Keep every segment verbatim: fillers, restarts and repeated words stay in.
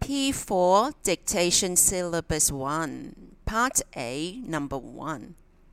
P four Dictation Syllabus one, Part A, Number one.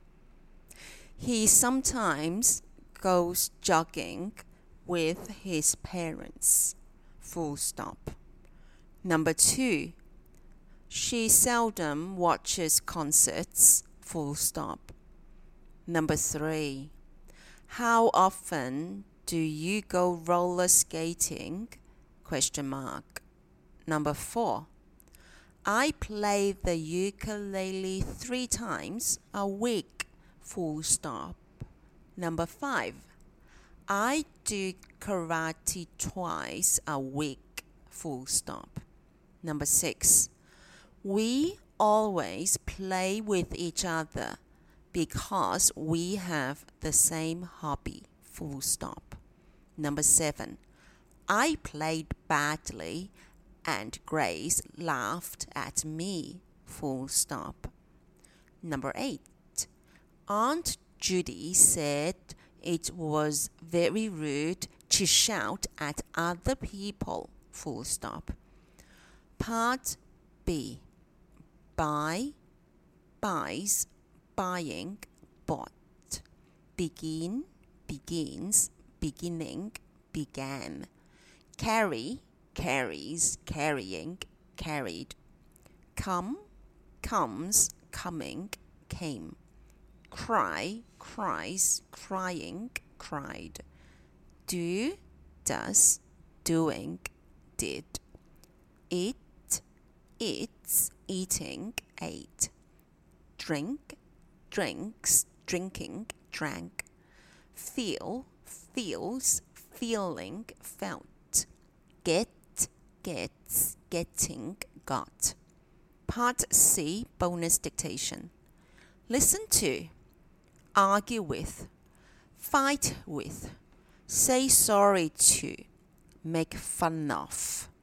He sometimes goes jogging with his parents. Full stop. Number two. She seldom watches concerts. Full stop. Number three. How often do you go roller skating? Question mark. Number four. I play the ukulele three times a week. Full stop. Number five. I do karate twice a week. Full stop. Number six. We always play with each other because we have the same hobby. Full stop. Number seven. I played badly and Grace laughed at me. Full stop. Number eight. Aunt Judy said it was very rude to shout at other people. Full stop. Part B. Buy, buys, buying, bought. Begin, begins, beginning, began. Carry, carries, carrying, carried. Come, comes, coming, came. Cry, cries, crying, cried. Do, does, doing, did. Eat, eats, eating, ate. Drink, drinks, drinking, drank. Feel, feels, feeling, felt. Get, gets, getting, got. Part C, bonus dictation. Listen to, argue with, fight with, say sorry to, make fun of.